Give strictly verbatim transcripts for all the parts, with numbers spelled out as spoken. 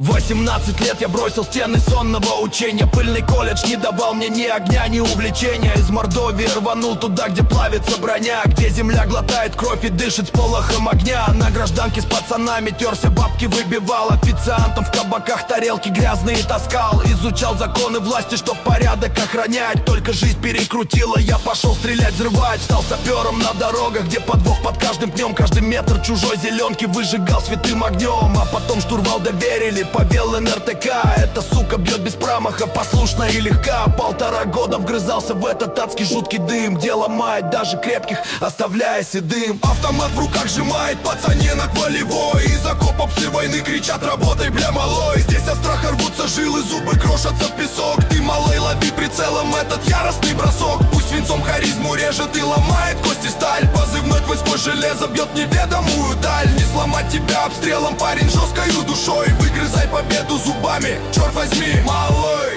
восемнадцать лет я бросил стены сонного учения. Пыльный колледж не давал мне ни огня, ни увлечения. Из Мордовии рванул туда, где плавится броня, где земля глотает кровь и дышит с полохом огня. На гражданке с пацанами терся, бабки выбивал. Официантом в кабаках тарелки грязные таскал. Изучал законы власти, чтоб порядок охранять. Только жизнь перекрутила, я пошел стрелять, взрывать. Стал сапером на дорогах, где подвох под каждым днем. Каждый метр чужой зеленки выжигал святым огнем. А потом штурвал доверили, повел эн эр тэ ка. Эта сука бьет без промаха, послушна и легка. Полтора года вгрызался в этот адский жуткий дым, где ломает даже крепких, оставляя седым. Автомат в руках сжимает пацаненок волевой. Из окопа псы войны кричат: работай, бля, малой. Здесь от страха рвутся жилы, зубы крошатся в песок. Ты, малой, лови прицелом этот яростный бросок. Пусть свинцом харизму режет и ломает кости сталь. Позывной твой сквозь железо бьет неведомую даль. Не сломать тебя обстрелом, парень, жесткою душой. Выгрызай победу зубами, черт возьми, малой.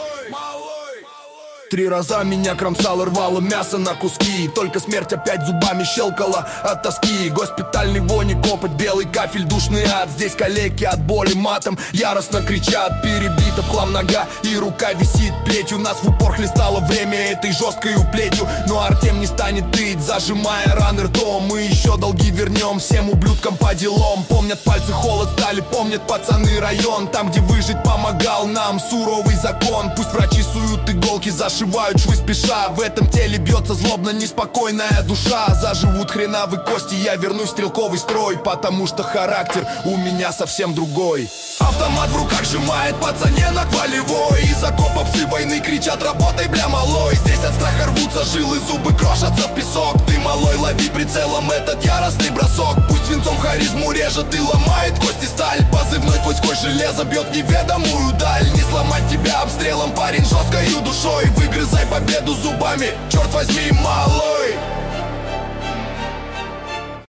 Три раза меня кромсало, рвало мясо на куски. И только смерть опять зубами щелкала от тоски. Госпитальный вони, копоть, белый кафель, душный ад. Здесь калеки от боли матом яростно кричат. Перебита в хлам нога и рука висит плетью. Нас в упор хлестало время этой жесткой плетью. Но Артем не станет тыть, зажимая раны ртом. Мы еще долги вернем всем ублюдкам по делам. Помнят пальцы холод стали, помнят пацаны район. Там, где выжить помогал нам суровый закон. Пусть врачи суют иголки, зашивают швы спеша. В этом теле бьется злобно неспокойная душа. Заживут хреновые кости, я вернусь в стрелковый строй. Потому что характер у меня совсем другой. Автомат в руках сжимает пацаненок волевой. Из окопа псы войны кричат: работай, бля, малой. Здесь от страха рвутся жилы, зубы крошатся в песок. Ты, малой, лови прицелом этот яростный бросок. Пусть свинцом харизму режет и ломает кости сталь. Позывной твой сквозь железо бьет неведомую даль. Не сломать тебя обстрелом, парень, жесткою душой. Выгрызай победу зубами, черт возьми, малой.